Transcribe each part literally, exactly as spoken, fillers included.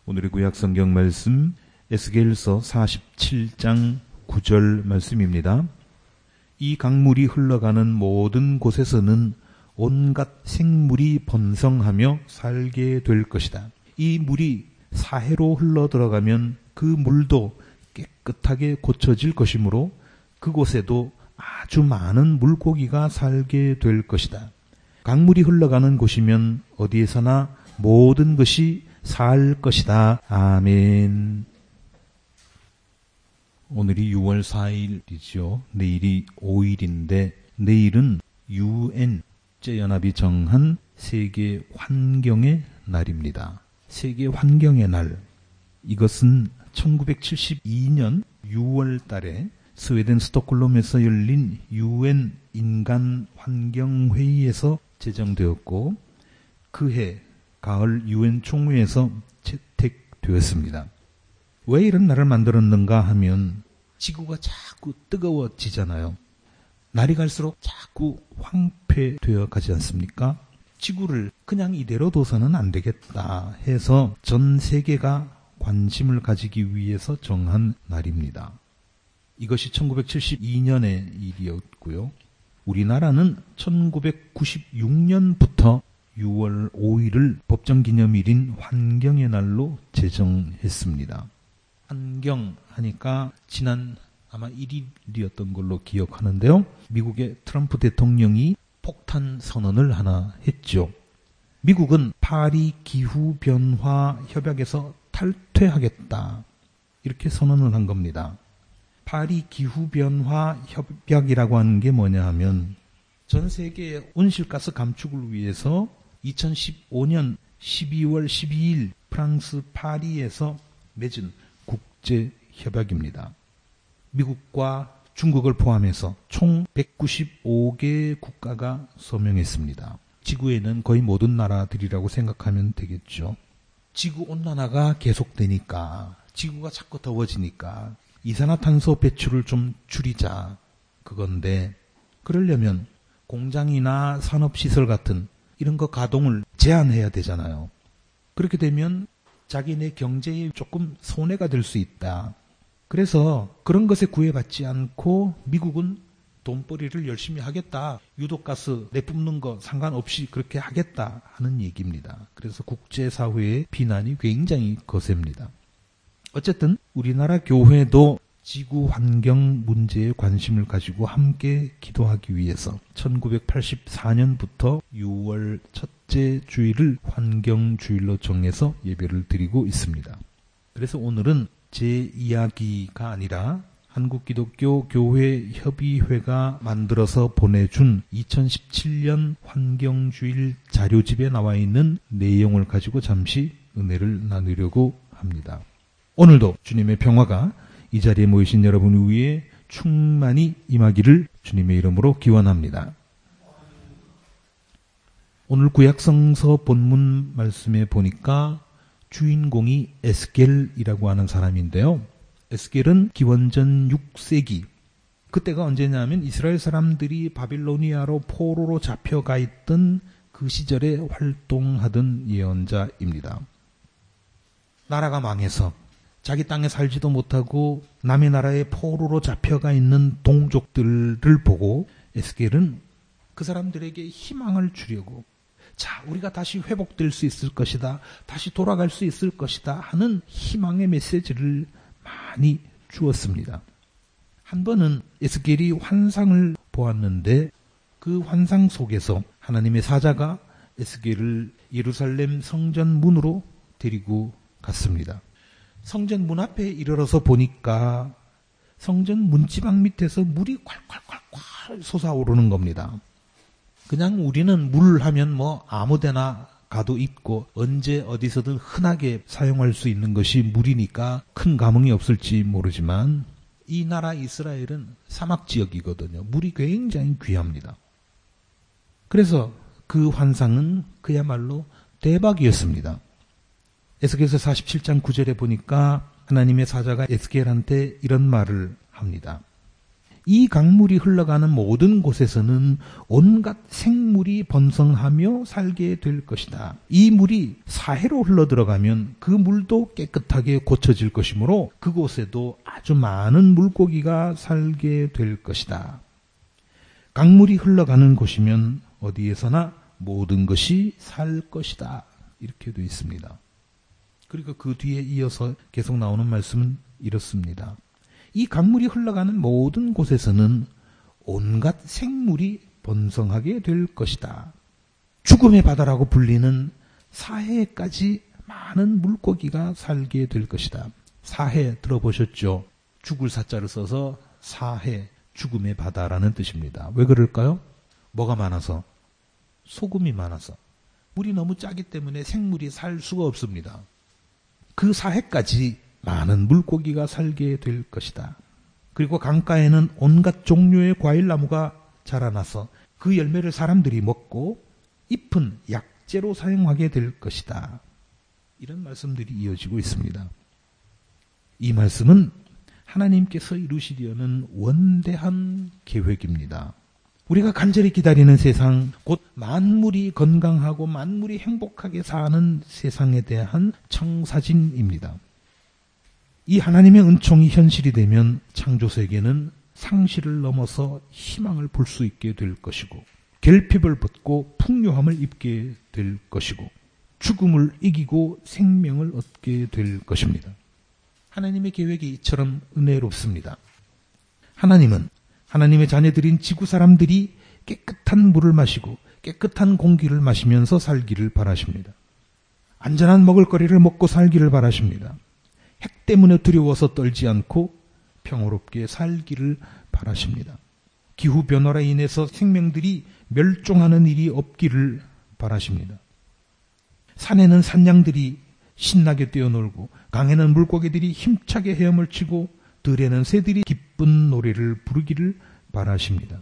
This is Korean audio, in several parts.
오늘의 구약 성경 말씀 에스겔서 사십칠 장 구 절 말씀입니다. 이 강물이 흘러가는 모든 곳에서는 온갖 생물이 번성하며 살게 될 것이다. 이 물이 사해로 흘러 들어가면 그 물도 깨끗하게 고쳐질 것이므로 그곳에도 아주 많은 물고기가 살게 될 것이다. 강물이 흘러가는 곳이면 어디에서나 모든 것이 살 것이다. 아멘. 오늘이 유월 사일이죠. 내일이 오일인데 내일은 유엔 국제연합이 정한 세계 환경의 날입니다. 세계 환경의 날. 이것은 천구백칠십이 년 유월 달에 스웨덴 스톡홀름에서 열린 유엔 인간 환경 회의에서 제정되었고 그해 가을 유엔 총회에서 채택되었습니다. 왜 이런 날을 만들었는가 하면 지구가 자꾸 뜨거워지잖아요. 날이 갈수록 자꾸 황폐되어 가지 않습니까? 지구를 그냥 이대로 둬서는 안 되겠다 해서 전 세계가 관심을 가지기 위해서 정한 날입니다. 이것이 천구백칠십이 년의 일이었고요. 우리나라는 천구백구십육 년부터 유월 오일을 법정기념일인 환경의 날로 제정했습니다. 환경 하니까 지난 아마 일 일이었던 걸로 기억하는데요. 미국의 트럼프 대통령이 폭탄 선언을 하나 했죠. 미국은 파리 기후변화 협약에서 탈퇴하겠다. 이렇게 선언을 한 겁니다. 파리 기후변화 협약이라고 하는 게 뭐냐 하면 전 세계의 온실가스 감축을 위해서 이천십오 년 십이월 십이일 프랑스 파리에서 맺은 국제협약입니다. 미국과 중국을 포함해서 총 백구십오 개 국가가 서명했습니다. 지구에는 거의 모든 나라들이라고 생각하면 되겠죠. 지구온난화가 계속되니까 지구가 자꾸 더워지니까 이산화탄소 배출을 좀 줄이자 그건데 그러려면 공장이나 산업시설 같은 이런 거 가동을 제한해야 되잖아요. 그렇게 되면 자기네 경제에 조금 손해가 될 수 있다. 그래서 그런 것에 구애받지 않고 미국은 돈벌이를 열심히 하겠다. 유독가스 내뿜는 거 상관없이 그렇게 하겠다 하는 얘기입니다. 그래서 국제사회의 비난이 굉장히 거셉니다. 어쨌든 우리나라 교회도 지구 환경 문제에 관심을 가지고 함께 기도하기 위해서 천구백팔십사 년부터 유월 첫째 주일을 환경주일로 정해서 예배를 드리고 있습니다. 그래서 오늘은 제 이야기가 아니라 한국기독교 교회협의회가 만들어서 보내준 이천십칠 년 환경주일 자료집에 나와 있는 내용을 가지고 잠시 은혜를 나누려고 합니다. 오늘도 주님의 평화가 이 자리에 모이신 여러분 위에 충만히 임하기를 주님의 이름으로 기원합니다. 오늘 구약성서 본문 말씀에 보니까 주인공이 에스겔이라고 하는 사람인데요. 에스겔은 기원전 육 세기, 그때가 언제냐면 이스라엘 사람들이 바빌로니아로 포로로 잡혀가 있던 그 시절에 활동하던 예언자입니다. 나라가 망해서 자기 땅에 살지도 못하고 남의 나라에 포로로 잡혀가 있는 동족들을 보고 에스겔은 그 사람들에게 희망을 주려고 자, 우리가 다시 회복될 수 있을 것이다. 다시 돌아갈 수 있을 것이다 하는 희망의 메시지를 많이 주었습니다. 한 번은 에스겔이 환상을 보았는데 그 환상 속에서 하나님의 사자가 에스겔을 예루살렘 성전 문으로 데리고 갔습니다. 성전 문 앞에 이르러서 보니까 성전 문지방 밑에서 물이 콸콸콸콸 솟아오르는 겁니다. 그냥 우리는 물 하면 뭐 아무데나 가도 있고 언제 어디서든 흔하게 사용할 수 있는 것이 물이니까 큰 감흥이 없을지 모르지만 이 나라 이스라엘은 사막 지역이거든요. 물이 굉장히 귀합니다. 그래서 그 환상은 그야말로 대박이었습니다. 에스겔서 사십칠 장 구 절에 보니까 하나님의 사자가 에스겔한테 이런 말을 합니다. 이 강물이 흘러가는 모든 곳에서는 온갖 생물이 번성하며 살게 될 것이다. 이 물이 사해로 흘러들어가면 그 물도 깨끗하게 고쳐질 것이므로 그곳에도 아주 많은 물고기가 살게 될 것이다. 강물이 흘러가는 곳이면 어디에서나 모든 것이 살 것이다. 이렇게 되어 있습니다. 그리고 그 뒤에 이어서 계속 나오는 말씀은 이렇습니다. 이 강물이 흘러가는 모든 곳에서는 온갖 생물이 번성하게 될 것이다. 죽음의 바다라고 불리는 사해까지 많은 물고기가 살게 될 것이다. 사해 들어보셨죠? 죽을 사자를 써서 사해, 죽음의 바다라는 뜻입니다. 왜 그럴까요? 뭐가 많아서? 소금이 많아서. 물이 너무 짜기 때문에 생물이 살 수가 없습니다. 그 사해까지 많은 물고기가 살게 될 것이다. 그리고 강가에는 온갖 종류의 과일나무가 자라나서 그 열매를 사람들이 먹고 잎은 약재로 사용하게 될 것이다. 이런 말씀들이 이어지고 있습니다. 이 말씀은 하나님께서 이루시려는 원대한 계획입니다. 우리가 간절히 기다리는 세상, 곧 만물이 건강하고 만물이 행복하게 사는 세상에 대한 청사진입니다. 이 하나님의 은총이 현실이 되면 창조세계는 상실을 넘어서 희망을 볼 수 있게 될 것이고 결핍을 벗고 풍요함을 입게 될 것이고 죽음을 이기고 생명을 얻게 될 것입니다. 하나님의 계획이 이처럼 은혜롭습니다. 하나님은 하나님의 자녀들인 지구 사람들이 깨끗한 물을 마시고 깨끗한 공기를 마시면서 살기를 바라십니다. 안전한 먹을거리를 먹고 살기를 바라십니다. 핵 때문에 두려워서 떨지 않고 평화롭게 살기를 바라십니다. 기후변화로 인해서 생명들이 멸종하는 일이 없기를 바라십니다. 산에는 산양들이 신나게 뛰어놀고 강에는 물고기들이 힘차게 헤엄을 치고 들에는 새들이 기쁜 노래를 부르기를 바라십니다.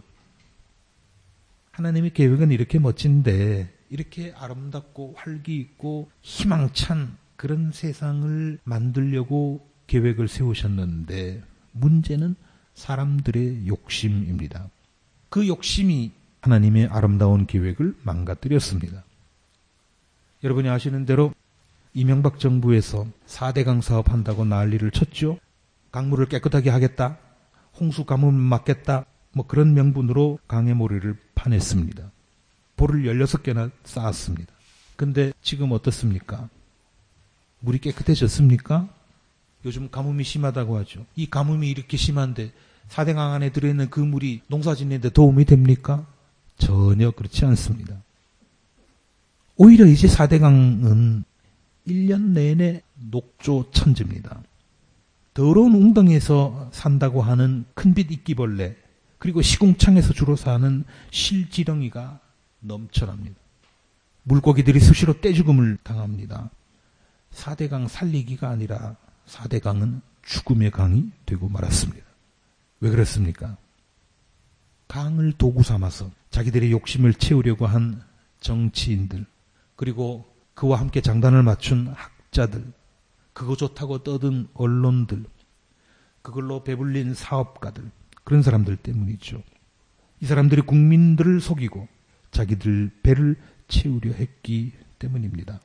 하나님의 계획은 이렇게 멋진데 이렇게 아름답고 활기 있고 희망찬 그런 세상을 만들려고 계획을 세우셨는데 문제는 사람들의 욕심입니다. 그 욕심이 하나님의 아름다운 계획을 망가뜨렸습니다. 여러분이 아시는 대로 이명박 정부에서 사대강 사업한다고 난리를 쳤죠. 강물을 깨끗하게 하겠다. 홍수 가뭄을 막겠다. 뭐 그런 명분으로 강의 모래를 파냈습니다. 볼을 열여섯 개나 쌓았습니다. 근데 지금 어떻습니까? 물이 깨끗해졌습니까? 요즘 가뭄이 심하다고 하죠. 이 가뭄이 이렇게 심한데 사대강 안에 들어있는 그 물이 농사 짓는 데 도움이 됩니까? 전혀 그렇지 않습니다. 오히려 이제 사대강은 일 년 내내 녹조 천지입니다. 더러운 웅덩이에서 산다고 하는 큰빛 이끼벌레 그리고 시궁창에서 주로 사는 실지렁이가 넘쳐납니다. 물고기들이 수시로 떼죽음을 당합니다. 사대강 살리기가 아니라 사대강은 죽음의 강이 되고 말았습니다. 왜 그랬습니까? 강을 도구 삼아서 자기들의 욕심을 채우려고 한 정치인들 그리고 그와 함께 장단을 맞춘 학자들 그거 좋다고 떠든 언론들 그걸로 배불린 사업가들 그런 사람들 때문이죠. 이 사람들이 국민들을 속이고 자기들 배를 채우려 했기 때문입니다.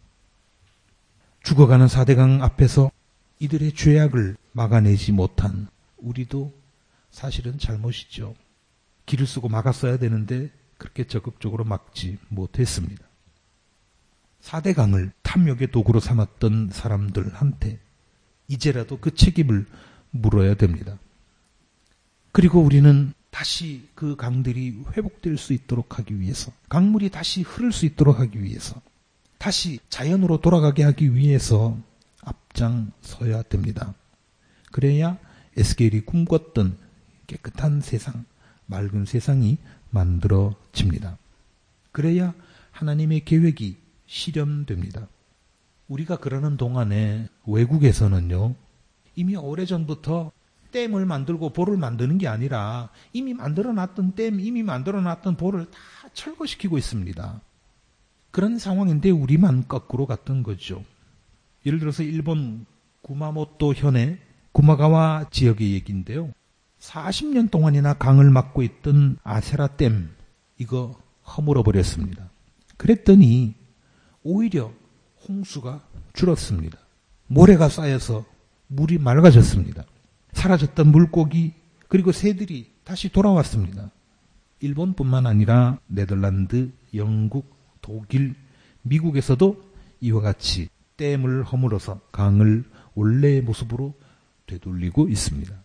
죽어가는 사대강 앞에서 이들의 죄악을 막아내지 못한 우리도 사실은 잘못이죠. 길을 쓰고 막았어야 되는데 그렇게 적극적으로 막지 못했습니다. 사대강을 탐욕의 도구로 삼았던 사람들한테 이제라도 그 책임을 물어야 됩니다. 그리고 우리는 다시 그 강들이 회복될 수 있도록 하기 위해서 강물이 다시 흐를 수 있도록 하기 위해서 다시 자연으로 돌아가게 하기 위해서 앞장서야 됩니다. 그래야 에스겔이 꿈꿨던 깨끗한 세상, 맑은 세상이 만들어집니다. 그래야 하나님의 계획이 실현됩니다. 우리가 그러는 동안에 외국에서는요, 이미 오래전부터 댐을 만들고 보를 만드는 게 아니라 이미 만들어놨던 댐, 이미 만들어놨던 보를 다 철거시키고 있습니다. 그런 상황인데 우리만 거꾸로 갔던 거죠. 예를 들어서 일본 구마모토 현의 구마가와 지역의 얘기인데요. 사십 년 동안이나 강을 막고 있던 아세라 댐 이거 허물어 버렸습니다. 그랬더니 오히려 홍수가 줄었습니다. 모래가 쌓여서 물이 맑아졌습니다. 사라졌던 물고기 그리고 새들이 다시 돌아왔습니다. 일본뿐만 아니라 네덜란드, 영국, 독일, 미국에서도 이와 같이 댐을 허물어서 강을 원래의 모습으로 되돌리고 있습니다.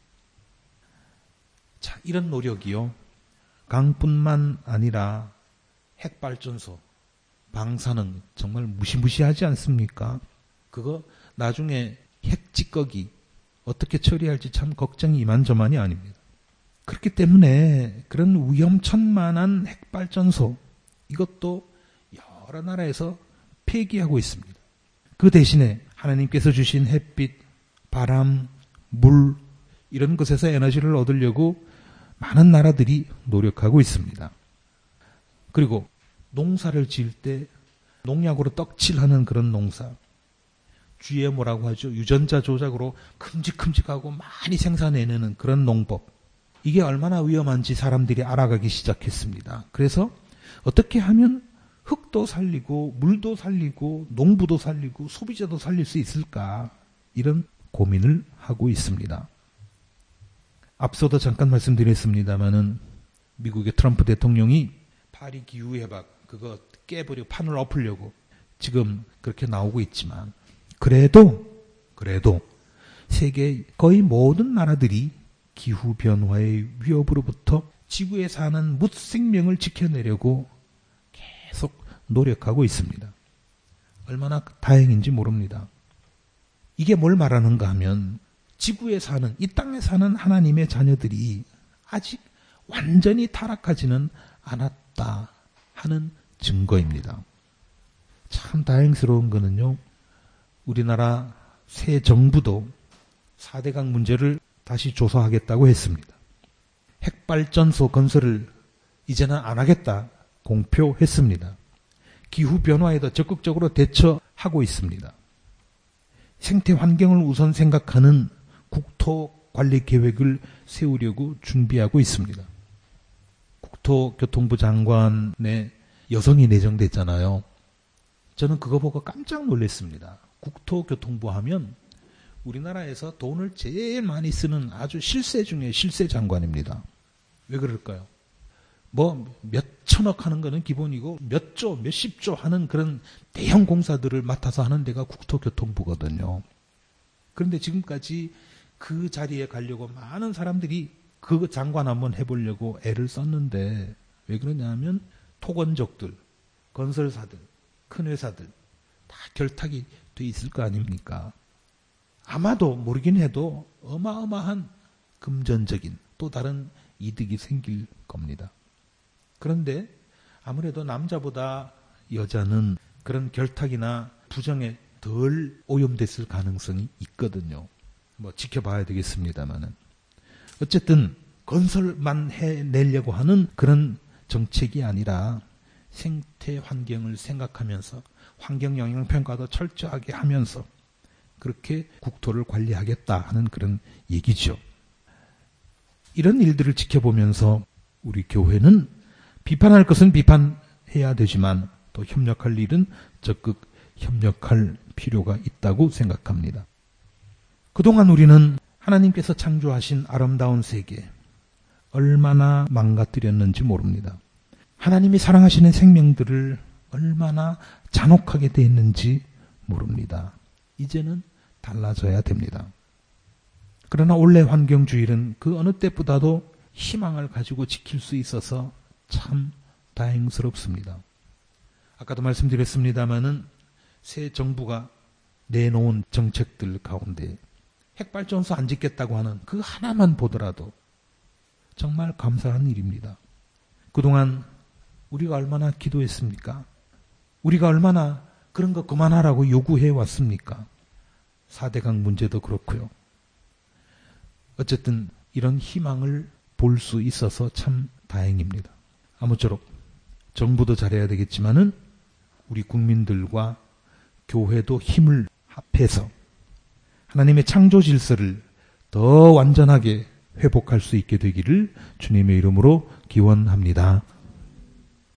자, 이런 노력이요. 강뿐만 아니라 핵발전소, 방사능 정말 무시무시하지 않습니까? 그거 나중에 핵 찌꺼기 어떻게 처리할지 참 걱정이 이만저만이 아닙니다. 그렇기 때문에 그런 위험천만한 핵발전소 이것도 여러 나라에서 폐기하고 있습니다. 그 대신에 하나님께서 주신 햇빛, 바람, 물 이런 것에서 에너지를 얻으려고 많은 나라들이 노력하고 있습니다. 그리고 농사를 지을 때 농약으로 떡칠하는 그런 농사 지엠오라고 하죠. 유전자 조작으로 큼직큼직하고 많이 생산해내는 그런 농법 이게 얼마나 위험한지 사람들이 알아가기 시작했습니다. 그래서 어떻게 하면 흙도 살리고 물도 살리고 농부도 살리고 소비자도 살릴 수 있을까 이런 고민을 하고 있습니다. 앞서도 잠깐 말씀드렸습니다마는 미국의 트럼프 대통령이 파리 기후협약 그거 깨버리고 판을 엎으려고 지금 그렇게 나오고 있지만 그래도 그래도 세계 거의 모든 나라들이 기후변화의 위협으로부터 지구에 사는 무생명을 지켜내려고 계속 노력하고 있습니다. 얼마나 다행인지 모릅니다. 이게 뭘 말하는가 하면 지구에 사는 이 땅에 사는 하나님의 자녀들이 아직 완전히 타락하지는 않았다 하는 증거입니다. 참 다행스러운 거는요. 우리나라 새 정부도 사대강 문제를 다시 조사하겠다고 했습니다. 핵발전소 건설을 이제는 안 하겠다 공표했습니다. 기후변화에도 적극적으로 대처하고 있습니다. 생태 환경을 우선 생각하는 국토관리 계획을 세우려고 준비하고 있습니다. 국토교통부 장관의 여성이 내정됐잖아요. 저는 그거 보고 깜짝 놀랐습니다. 국토교통부 하면 우리나라에서 돈을 제일 많이 쓰는 아주 실세 중에 실세 장관입니다. 왜 그럴까요? 뭐 몇천억 하는 거는 기본이고 몇 조, 몇십 조 하는 그런 대형 공사들을 맡아서 하는 데가 국토교통부거든요. 그런데 지금까지 그 자리에 가려고 많은 사람들이 그 장관 한번 해보려고 애를 썼는데 왜 그러냐 하면 토건족들, 건설사들, 큰 회사들 다 결탁이 돼 있을 거 아닙니까? 아마도 모르긴 해도 어마어마한 금전적인 또 다른 이득이 생길 겁니다. 그런데 아무래도 남자보다 여자는 그런 결탁이나 부정에 덜 오염됐을 가능성이 있거든요. 뭐 지켜봐야 되겠습니다만은. 어쨌든 건설만 해내려고 하는 그런 정책이 아니라 생태 환경을 생각하면서 환경 영향 평가도 철저하게 하면서 그렇게 국토를 관리하겠다 하는 그런 얘기죠. 이런 일들을 지켜보면서 우리 교회는 비판할 것은 비판해야 되지만 또 협력할 일은 적극 협력할 필요가 있다고 생각합니다. 그동안 우리는 하나님께서 창조하신 아름다운 세계 얼마나 망가뜨렸는지 모릅니다. 하나님이 사랑하시는 생명들을 얼마나 잔혹하게 대했는지 모릅니다. 이제는 달라져야 됩니다. 그러나 원래 환경주의는 그 어느 때보다도 희망을 가지고 지킬 수 있어서 참 다행스럽습니다. 아까도 말씀드렸습니다마는 새 정부가 내놓은 정책들 가운데 핵발전소 안 짓겠다고 하는 그 하나만 보더라도 정말 감사한 일입니다. 그동안 우리가 얼마나 기도했습니까? 우리가 얼마나 그런 거 그만하라고 요구해 왔습니까? 사대강 문제도 그렇고요. 어쨌든 이런 희망을 볼 수 있어서 참 다행입니다. 아무쪼록 정부도 잘해야 되겠지만은 우리 국민들과 교회도 힘을 합해서 하나님의 창조 질서를 더 완전하게 회복할 수 있게 되기를 주님의 이름으로 기원합니다.